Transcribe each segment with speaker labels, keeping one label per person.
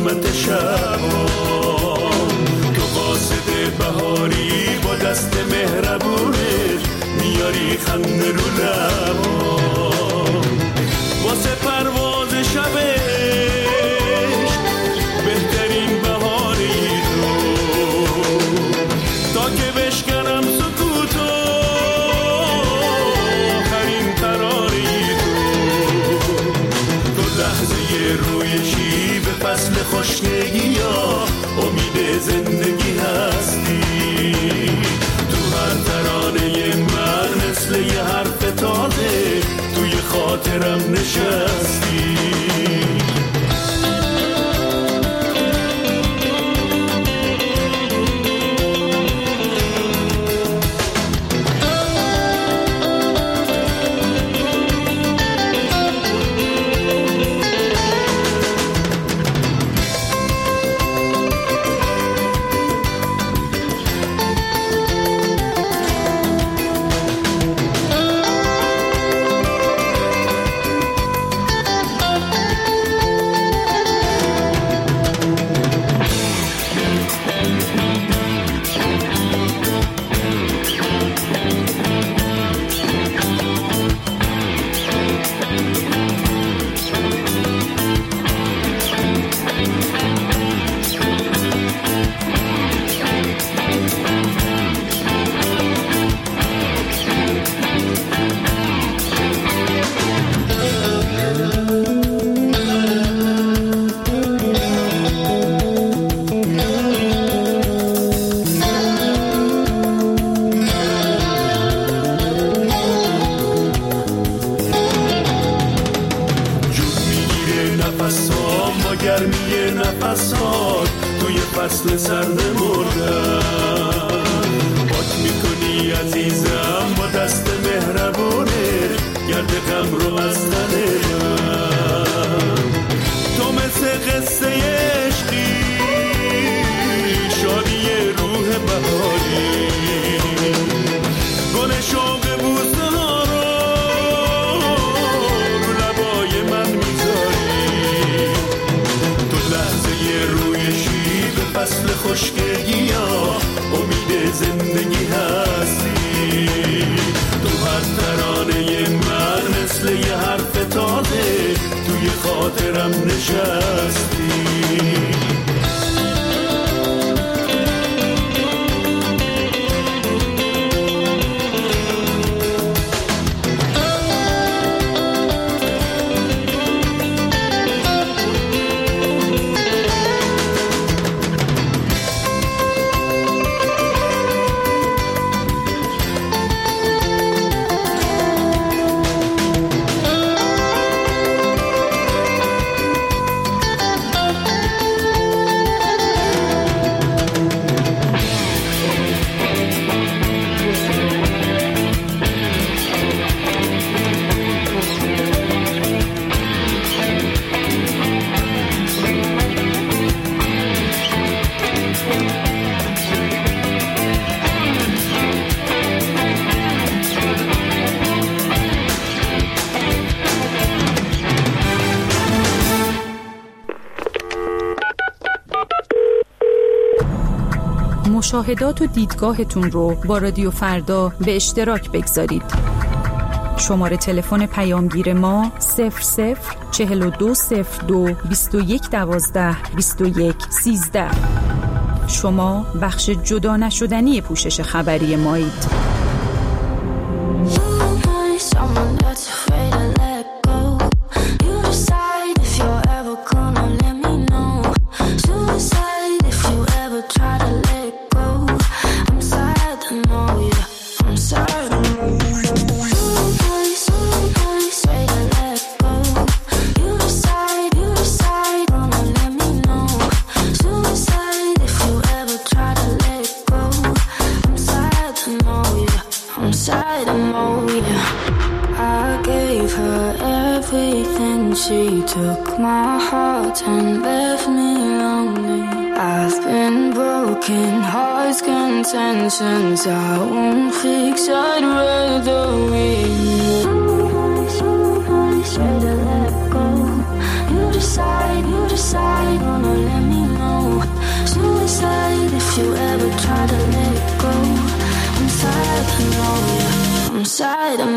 Speaker 1: ظلمت شبا. تو قاصد بهاری با دست مهربونت میاری خنده رو لبا. واسه پرواز شبش بهترین بهاری تو، تا که بشکنم سکوتو آخرین قراری تو لحظه رویشی به فصل خوشنگیا امید زندگی هستی. تو هر ترانه من مثل یه حرف تازه توی خاطرم نشستی. فصل سرد مردم پاک میکنی عزیزم با دست مهربونه گرد غم رو از تن من. تو مثل قصه عشقی شادی روح بهاری گل شوق بوسه ها رو لبای من میذاری. تو لحظه رویشی فصل خشکگی ها امید زندگی هستی. تو هر ترانه من مثل یه حرف تازه توی خاطرم نشستی.
Speaker 2: مشاهدات و دیدگاهتون رو با رادیو فردا به اشتراک بگذارید. شماره تلفن پیامگیر ما 004202 2112 2113. شما بخش جدا نشدنی پوشش خبری مایید.
Speaker 3: She took my heart and left me lonely. I've been broken, hearts contentions I won't fix, I'd rather win. Sometimes try to let go. You decide, wanna let me inside. I'm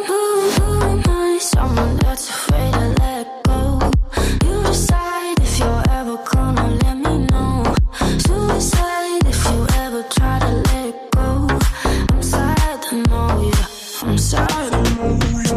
Speaker 3: someone that's afraid to let go. You decide if you're ever gonna let me know. Suicide if you ever try to let go. I'm sad to know you. I'm sad to know you.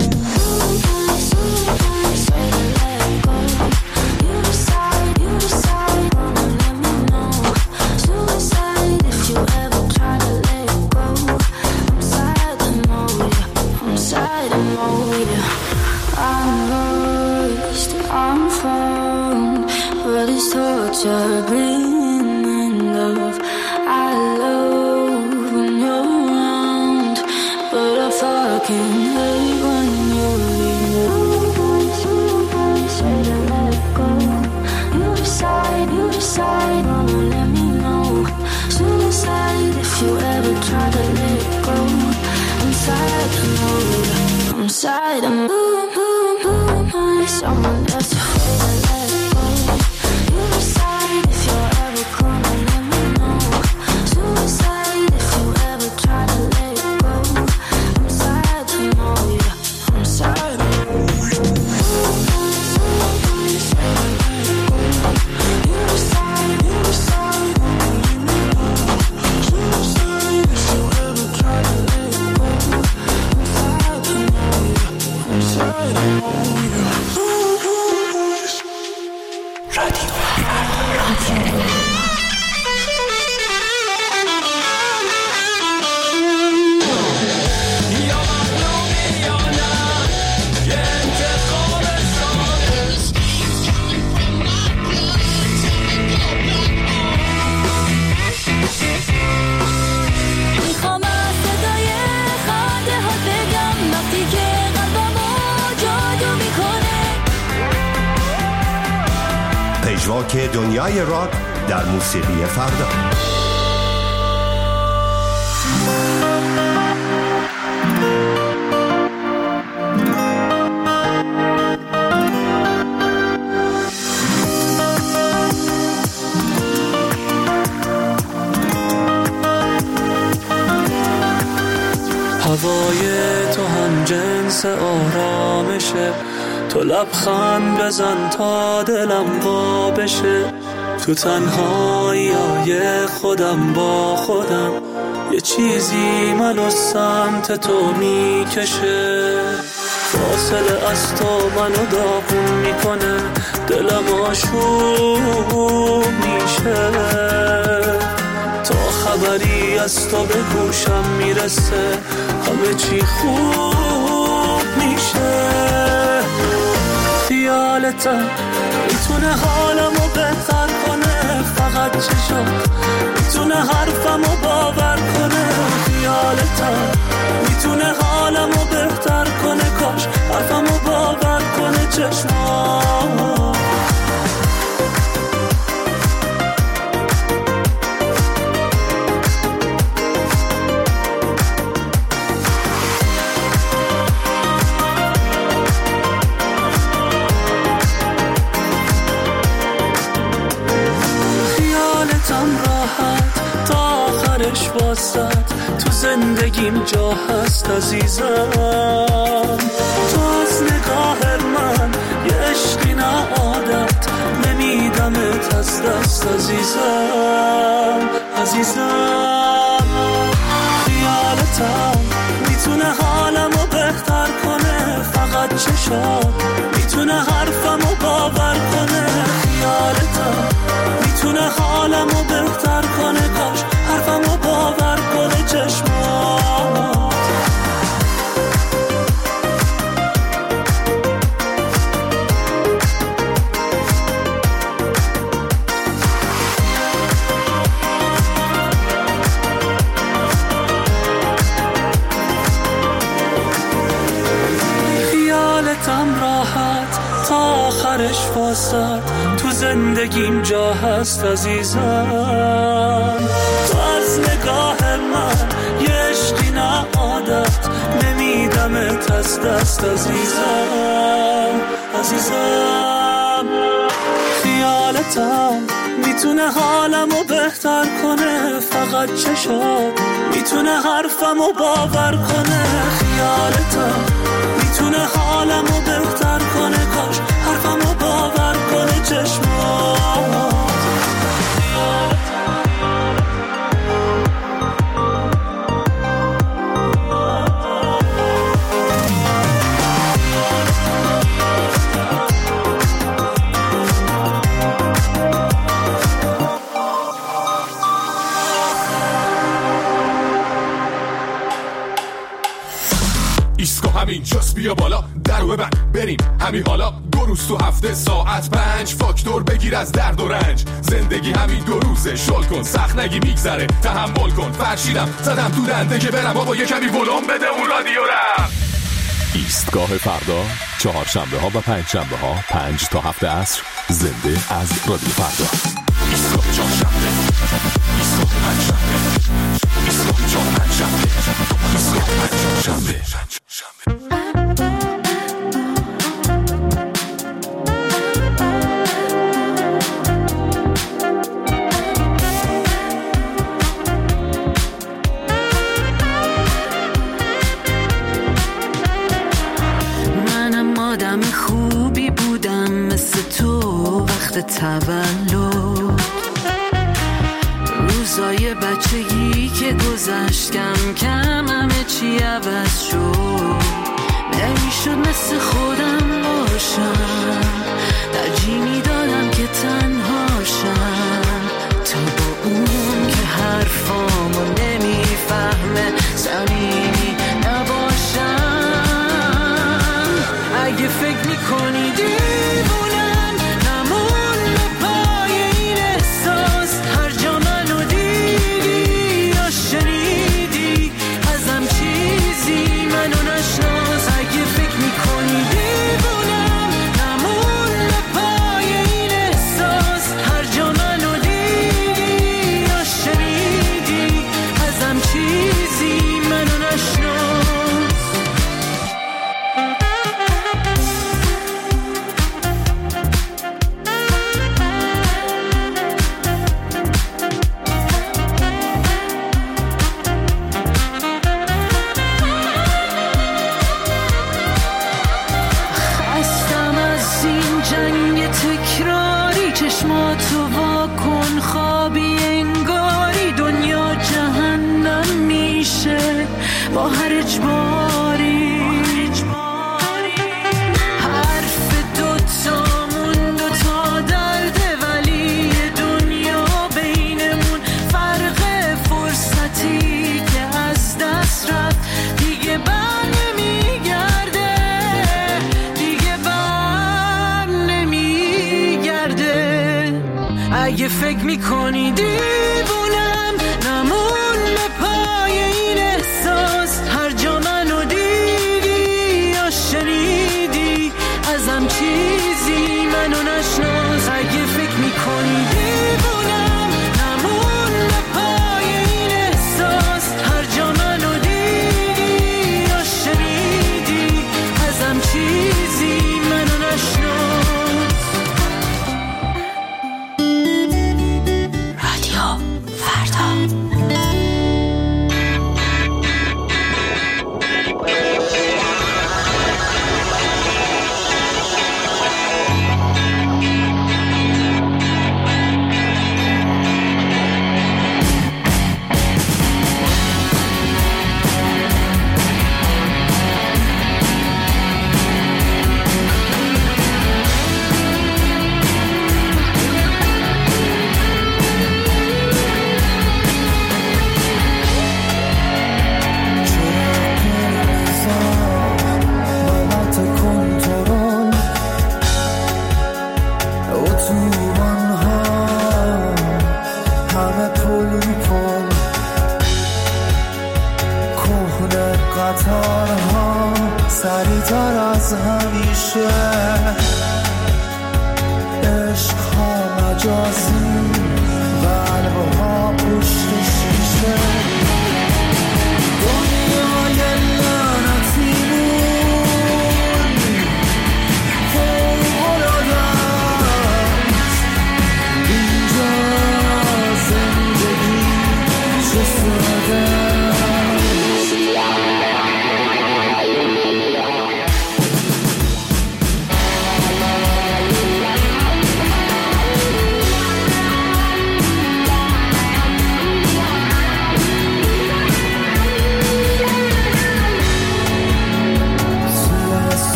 Speaker 3: Afraid to let go. You decide, wanna let me know. Suicide if you ever try to let go. I'm sad to know you. I'm sad to know you. I'm lost, I'm found, but it's torture being in love. I love when you're around, but I fucking hate when you leave. Say to let go. You decide, wanna let me know. Suicide if you ever try to let go. I'm sad to know you. I'm sad to know. Someone that's afraid to let go. You decide if you're ever gonna let me know. Suicide if you ever try to let go. I'm sad to know you. I'm sad to know you. You decide, suicide if you ever try to let go. I'm sad to know you. I'm sad to know you.
Speaker 4: پژواک دنیای راک در موسیقی فردا.
Speaker 5: هوای تو هم جنس آرامشه، تو لبخند بزن تا دلم وا بشه. تو تنهایی‌های خودم با خودم، یه چیزی منو سمت تو میکشه. فاصله از تو منو داغون میکنه، دلم آشوب میشه. تا خبری از تو به گوشم میرسه، همه چی خوب میشه. خیالتم میتونه حالمو بهتر کنه، فقط چشات میتونه حرفمو باور کنه. خیالتم میتونه حالمو بهتر کنه، کاش حرفمو باور کنه چشمات. تو زندگیم جا هست عزیزم. تو از نگاه من یه عشقی نه عادت، نمیدمت از دست عزیزم. خیالتم میتونه حالمو بهتر کنه، فقط چشات میتونه حرفمو باور کنه. خیالتم میتونه حالمو بهتر کنه، کاش حرفمو باور کنه چشمات. خیالتم راحت تا آخرش واسد، تو زندگیم جا هست عزیزم. تو از نگاه من یه عشقی نه عادت، نمیدمت از دست عزیزم. خیالتم میتونه حالمو بهتر کنه، فقط چشات میتونه حرفمو باور کنه، خیالتم میتونه حالمو بهتر کنه، کاش حرفمو باور کنه چشمات.
Speaker 6: همین جاست، بیا بالا درو ببند بریم همین حالا، 2 روز تو هفته ساعت 5 فاکتور بگیر از درد و رنج، زندگی همین 2 روزه، شل کن سخت نگی میگذره، تحمل کن، فرشیدم زدم تو دنده که برم بابا یه کمی ولوم بده اون رادیو رم.
Speaker 7: ایستگاه فردا، 4 شنبه ها و 5 شنبه ها 5 تا 7 عصر، زنده از رادیو فردا.
Speaker 6: ایستگاه 4 شنبه، ایستگاه 5 شنبه، ایستگاه 4 5 شنبه، ایستگاه 5 شنبه.
Speaker 8: منم آدم خوبی بودم مثل تو وقت تولد، روزای بچگی که گذشت کم کم همه چی عوض شد، نمیشد مثل خودم باشم، ترجیح میدادم که تنهاشم، تا با اون که حرفامو نمیفهمه صمیمی نباشم. اگه فکر میکنی دیوونم نمون به پای این احساس، هر جا منو دیدی یا شنیدی ازم چیزی منو نشناس. اگه فکر میکنی دیوونم نمون به پای این احساس، هر جا منو دیدی یا شنیدی ازم چیزی منو نشناس. خستم از این جنگ تکراری، چشماتو واکن خوابی انگاری، دنیا جهنم میشه با هر اجباری. حرف دوتامون دوتا درده، ولی دنیا بینمون فرق فرصتی که از دست رفت دیگه بر نمیگرده، دیگه بر نمیگرده. اگه فکر میکنی دیوونم نمون به پای این احساس، هر جا منو دیدی یا شنیدی ازم چیزی منو نشناس. اگه فکر میکنی دیوونم نمون به پای این احساس، هر جا منو دیدی یا شنیدی ازم چیزی منو نشناس. رادیو فردا.
Speaker 9: سریع‌تر از همیشه، عشق‌ها مجازی، قلب‌ها پشت شیشه، دنیای لعنتیمون فوق‌العاده است، اینجا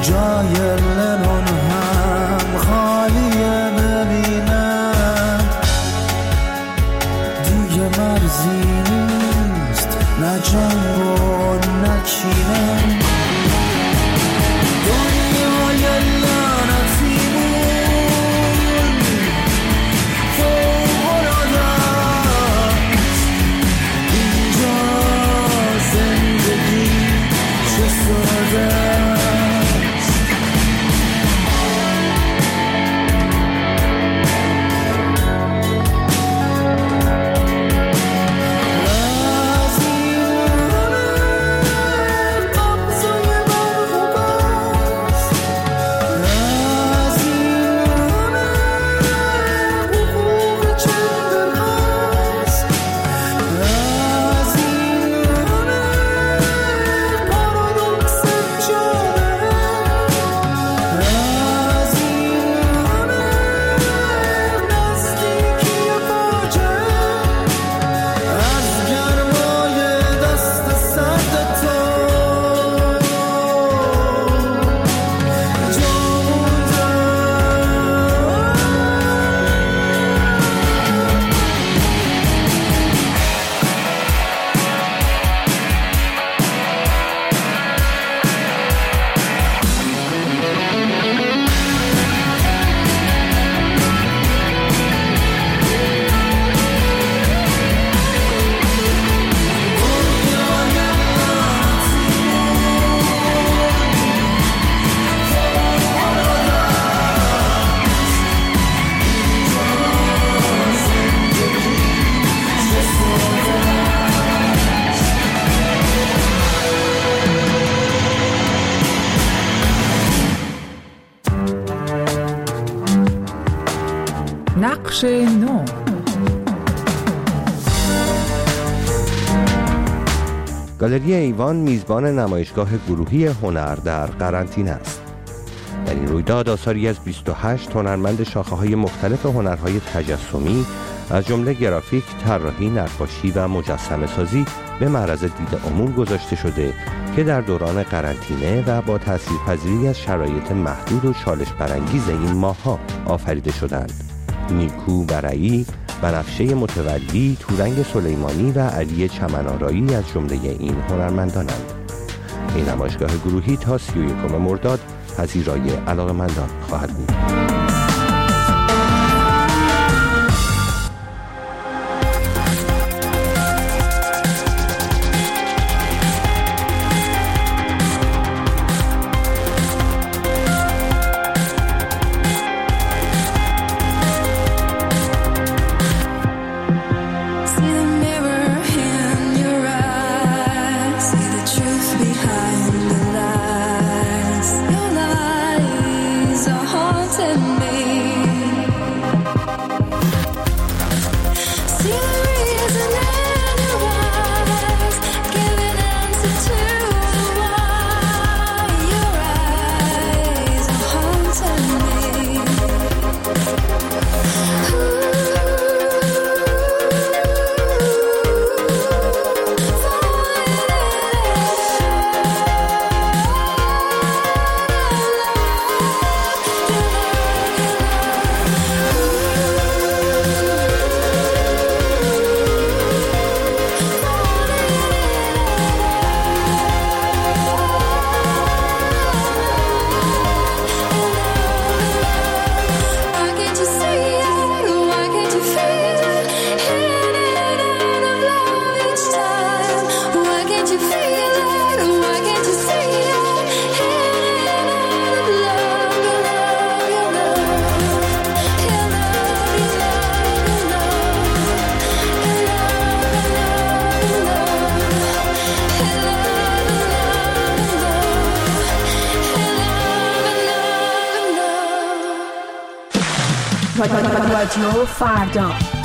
Speaker 9: جای لنون هم خالیه، ببینم دیگه مرزی نیست، نه جنگ و نه کینه. دنیای لعنتی بود فوق‌العاده است، اینجا زندگی چه ساده است.
Speaker 10: نقش نو.
Speaker 4: گالری ایوان میزبان نمایشگاه گروهی هنر در قرنطینه است. در این رویداد آثاری از 28 هنرمند شاخه‌های مختلف هنرهای تجسمی از جمله گرافیک، طراحی، نقاشی و مجسمه سازی به معرض دید عموم گذاشته شده که در دوران قرنطینه و با تاثیرپذیری از شرایط محدود و چالش برانگیز این ماه‌ها آفریده شدند. نیکو برعی، بنفشه متولی، تورنگ سلیمانی و علی چمن‌آرایی از جمله این هنرمندانند. این نمایشگاه گروهی تا 31 مرداد پذیرای علاقه‌مندان خواهد بود.
Speaker 2: رادیو فردا.